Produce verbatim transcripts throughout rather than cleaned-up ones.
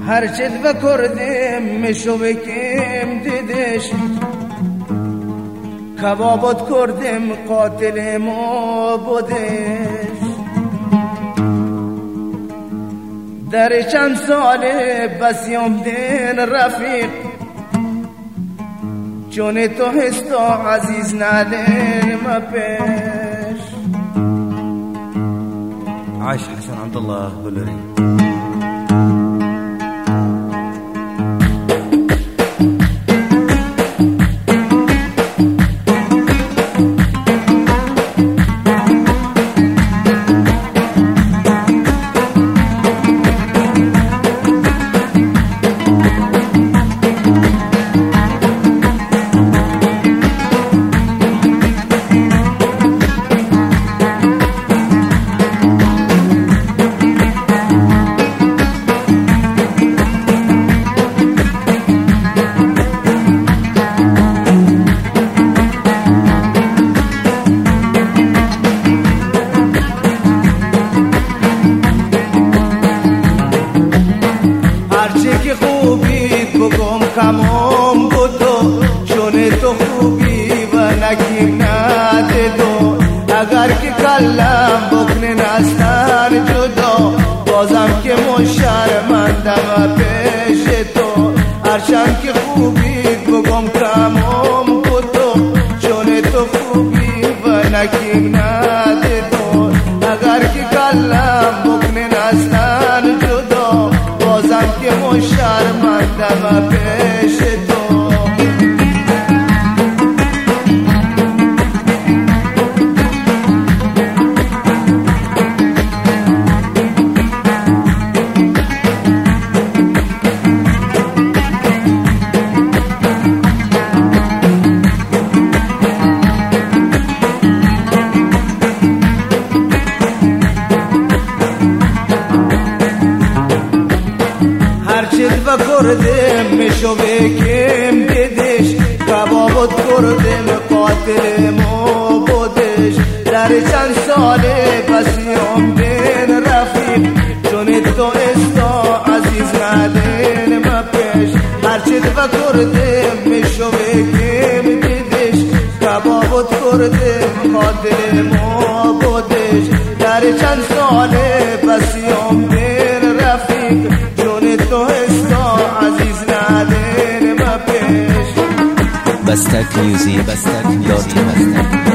هرچت و کردم مشو بکم دیدش کبابت کردم قاتل ما بودش در چند ساله بسیام دین رفیق چون تو هستا عزیز ندین ما پیش عاش حسن عبدالله بلوري. کمام بودو چون تو خوبی و نکیم نده دو اگر که کلم بکنه نستن جدا بازم که من شرمندم پیش تو هرچند که خوبی بگم کمام بودو چون تو خوبی و نکیم نده دو اگر که کلم بکنه نستن جدا بازم که من شرمندم پیش تو و کردم مشو بکم دیدش کبابت کردم قاتل ما بودش در چند ساله بسیام دین رفیق چون تو استا عزیز ندین ما پیش هرچید و کردم مشو بکم دیدش کبابت کردم قاتل ما بودش در چند ساله بسیام دین رفیق چون تو استا عزیز ندین ما پیش بستک میوزی بستک میوزی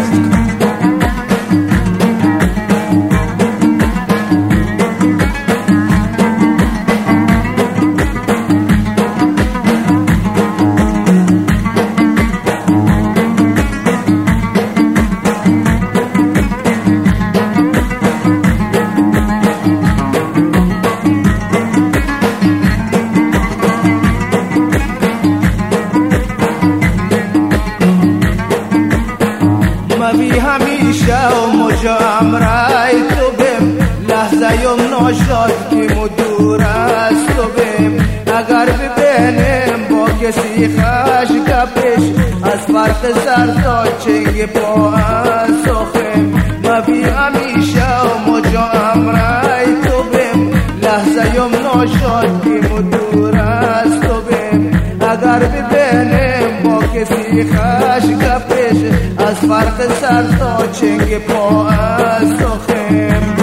مبی همیشه و مجام رای تو بیم لحظه یم ناشاد که مدور از تو بیم اگر ببینیم با کسی خش کپش از فرق سر تا چنگ پا از سخیم مبی همیشه و مجام رای تو بیم لحظه یم ناشاد که مدور از تو بیم اگر ببینیم با کسی خش کپش از فرق سر تا چنگ پا از سخیم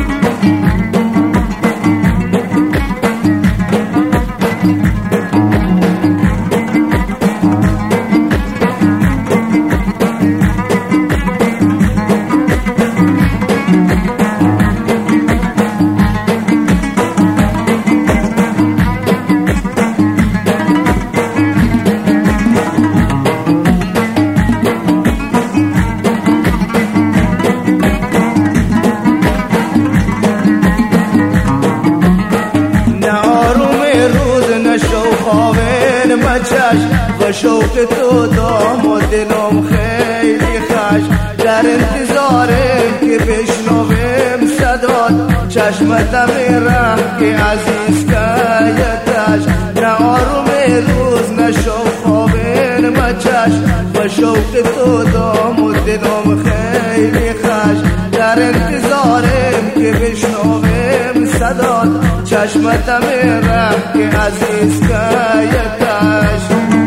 و شوق تو دام و دلم خیلی خش در انتظارم که بشنوم صدات چشمتم رحم که عزیز کایتش نه آروم روز نه شوق خوابن مچش و شوق تو دام و دلم خیلی خش در انتظارم که بشنوم صدات چشمتم رفت که عزیز کایتش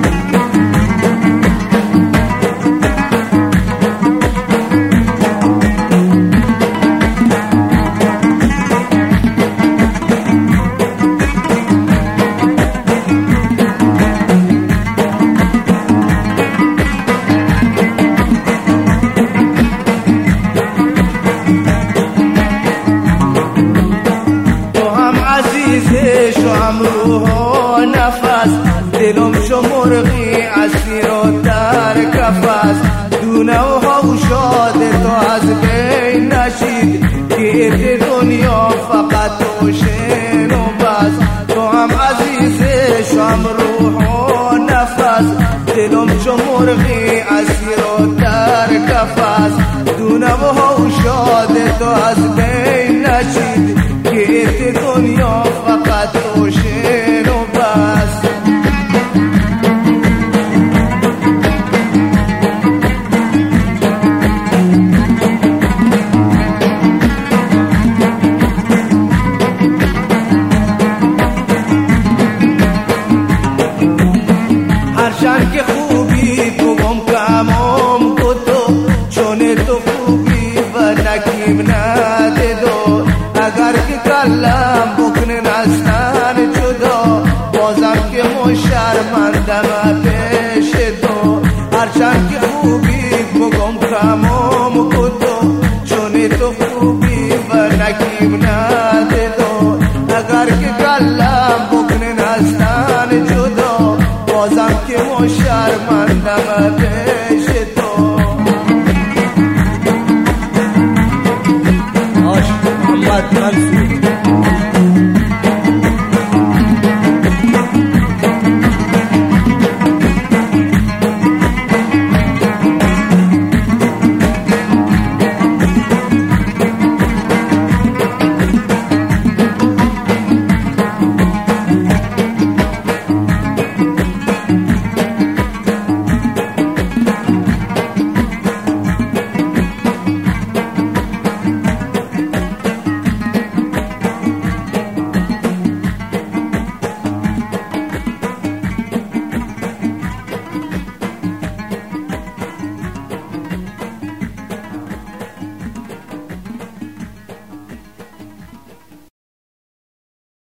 شو هم روح و نفس دلم شو مرغی اسیر و در کفس دونه و حوشاد تو از بین نشید گیت دنیا فقط تو شین و بس تو هم عزیزه شو هم روح و نفس دلم شو مرغی اسیر و در کفس دونه و حوشاد تو از بین نشید گیت دنیا فقط تو شین و بس هرچند که خوبی تو گم کمام کتو چون تو خوبی و نکیم نده دو اگر که کلم بکنه نستن جدا بازم که مشرمندم پیش تو هرچند که خوبی بگم تمام کتو چون تو خوبی و نکیم نده دو اگر که کلم بکنه نستن جدا بازم که مشرمندم پیش